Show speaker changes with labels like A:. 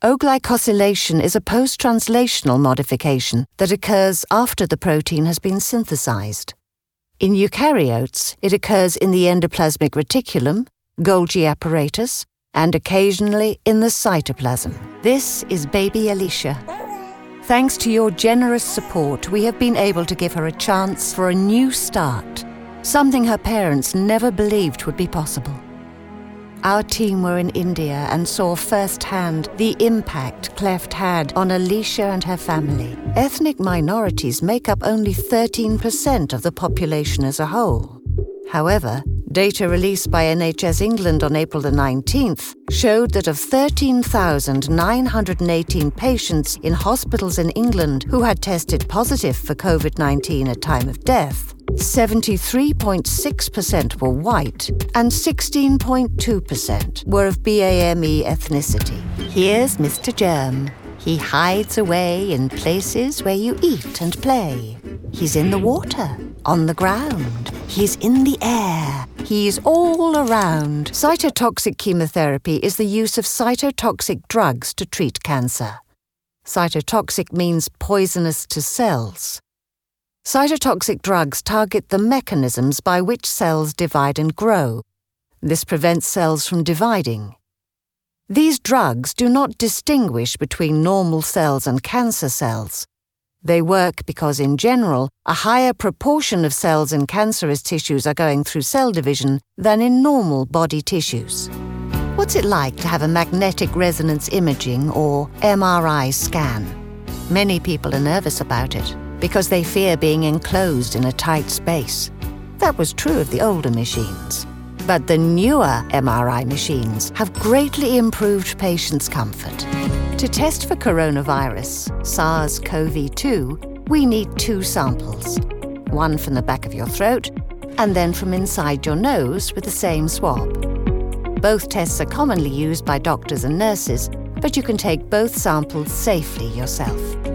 A: Oglycosylation is a post-translational modification that occurs after the protein has been synthesized. In eukaryotes, it occurs in the endoplasmic reticulum, Golgi apparatus, and occasionally in the cytoplasm. This is baby Alicia. Thanks to your generous support, we have been able to give her a chance for a new start, something her parents never believed would be possible. Our team were in India and saw firsthand the impact cleft had on Alicia and her family. Ethnic minorities make up only 13% of the population as a whole. However, data released by NHS England on April the 19th showed that of 13,918 patients in hospitals in England who had tested positive for COVID-19 at time of death, 73.6% were white and 16.2% were of BAME ethnicity. Here's Mr. Germ. He hides away in places where you eat and play. He's in the water, on the ground. He's in the air. He's all around. Cytotoxic chemotherapy is the use of cytotoxic drugs to treat cancer. Cytotoxic means poisonous to cells. Cytotoxic drugs target the mechanisms by which cells divide and grow. This prevents cells from dividing. These drugs do not distinguish between normal cells and cancer cells. They work because, in general, a higher proportion of cells in cancerous tissues are going through cell division than in normal body tissues. What's it like to have a magnetic resonance imaging or MRI scan? Many people are nervous about it because they fear being enclosed in a tight space. That was true of the older machines. But the newer MRI machines have greatly improved patients' comfort. To test for coronavirus, SARS-CoV-2, we need 2 samples. One from the back of your throat, and then from inside your nose with the same swab. Both tests are commonly used by doctors and nurses, but you can take both samples safely yourself.